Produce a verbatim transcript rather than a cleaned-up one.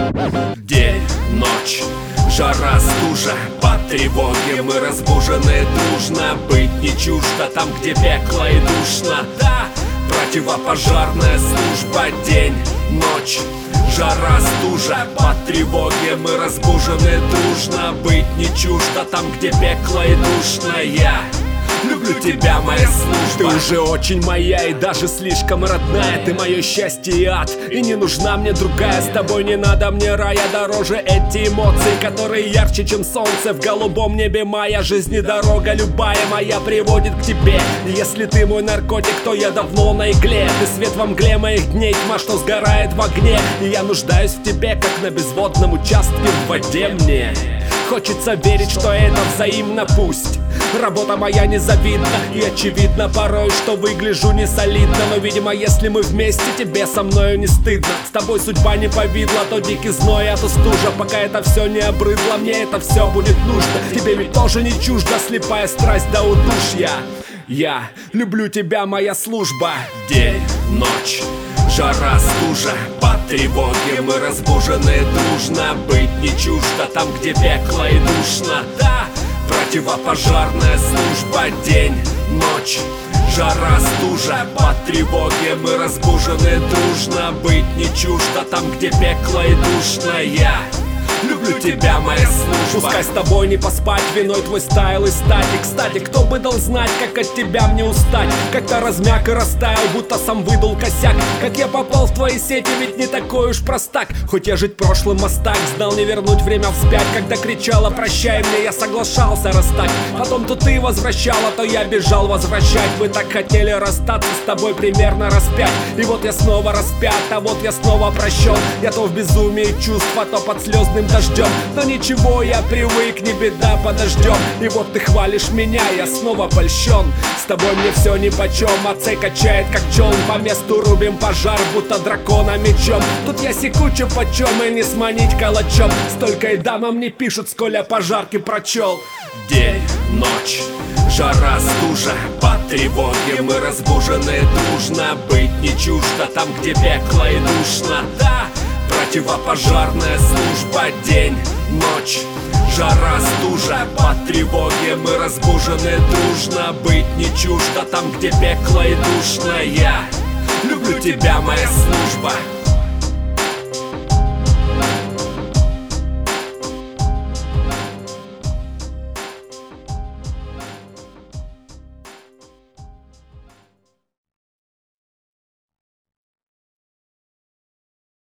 День, ночь, жара, стужа, по тревоге мы разбужены дружно. Быть не чуждо там, где пекло и душно. Да, противопожарная служба. День, ночь, жара, стужа, по тревоге мы разбужены дружно. Быть не чуждо там, где пекло и душно. Я люблю тебя, моя служба. Ты уже очень моя и даже слишком родная. Ты мое счастье и ад, и не нужна мне другая. С тобой не надо мне рая, дороже эти эмоции, которые ярче, чем солнце в голубом небе. Моя жизнь и дорога любая моя приводит к тебе. Если ты мой наркотик, то я давно на игле. Ты свет во мгле моих дней, тьма, что сгорает в огне. И я нуждаюсь в тебе, как на безводном участке в воде. Мне хочется верить, что это взаимно, пусть работа моя незавидна и очевидно порой, что выгляжу не солидно. Но видимо, если мы вместе, тебе со мною не стыдно. С тобой судьба не повидла, то дикий зной, а то стужа. Пока это все не обрыдло, мне это все будет нужно. Тебе ведь тоже не чужда слепая страсть до удушья. Я люблю тебя, моя служба. День, ночь, жара, стужа, по тревоге мы разбужены дружно. Быть не чуждо там, где пекло и душно. Да, противопожарная служба. День, ночь, жара, стужа, по тревоге мы разбужены дружно. Быть не чуждо там, где пекло и душно. Я люблю тебя, моя служба. Пускай с тобой не поспать, виной твой стайл и стать. И, кстати, кто бы дал знать, как от тебя мне устать. Как-то размяк и растаял, будто сам выдал косяк. Как я попал в твои сети, ведь не такой уж простак. Хоть я жить прошлым мастак, знал не вернуть время вспять. Когда кричала прощай мне, я соглашался раз так. Потом то ты возвращала, то я бежал возвращать. Вы так хотели расстаться с тобой примерно раз пять. И вот я снова распят, а вот я снова прощен. Я то в безумии чувств, а то под слезным дождем. Но ничего, я привык, не беда, подождем. И вот ты хвалишь меня, я снова польщен. С тобой мне все нипочем, а цей качает как челн. По месту рубим пожар, будто дракона мечом. Тут я секучу почем и не сманить калачом. Столько и дамам не пишут, сколь я пожарки прочел. День, ночь, жара, стужа, по тревоге мы разбужены дружно. Быть не чуждо там, где пекло и душно. Да, противопожарная служба. День, ночь, жара, стужа, по тревоге мы разбужены дружно. Быть не чуждо там, где пекло и душно. Я люблю тебя, моя служба.